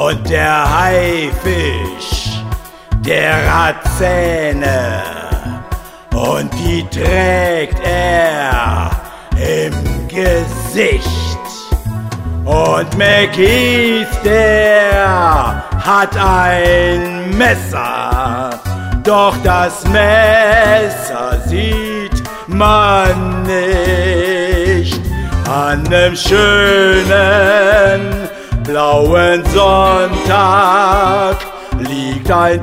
Und der Haifisch, der hat Zähne und die trägt er im Gesicht. Und McKeith, der hat ein Messer, doch das Messer sieht man nicht. An nem schönen blauen Sonntag liegt ein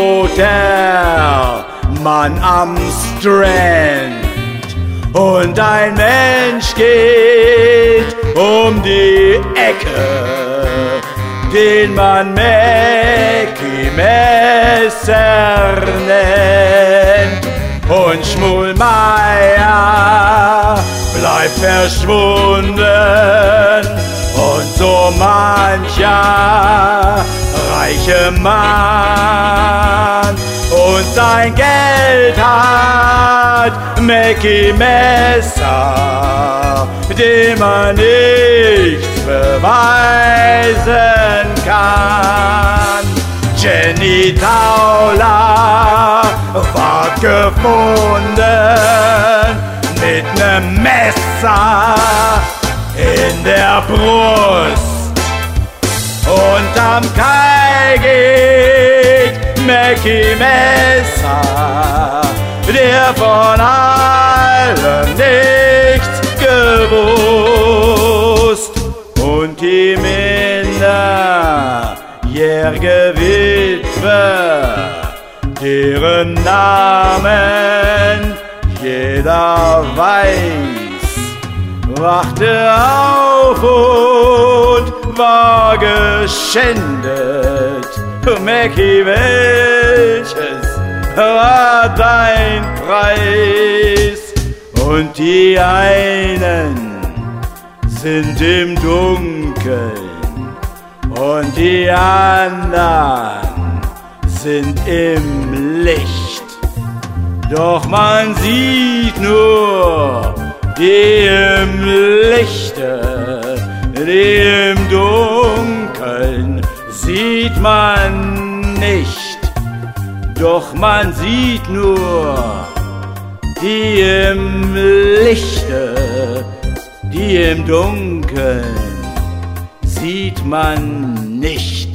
toter Mann am Strand. Und ein Mensch geht um die Ecke, den man Mackie Messer nennt. Und Schmulmeier bleibt verschwunden und so mancher reiche Mann und sein Geld hat Mackie Messer, dem man nichts beweisen kann. Jenny Tauler ward gefunden mit nem Messer in der Brust. Und am Kai geht Mackie Messer, der von allem nichts gewusst. Und die minderjährige Witwe, deren Namen jeder weiß, wachte auf und war geschändet. Mackie, welches war dein Preis? Und die einen sind im Dunkeln und die anderen sind im Licht. Doch man sieht nur die im Lichte, die im Dunkeln sieht man nicht. Doch man sieht nur die im Lichte, die im Dunkeln sieht man nicht.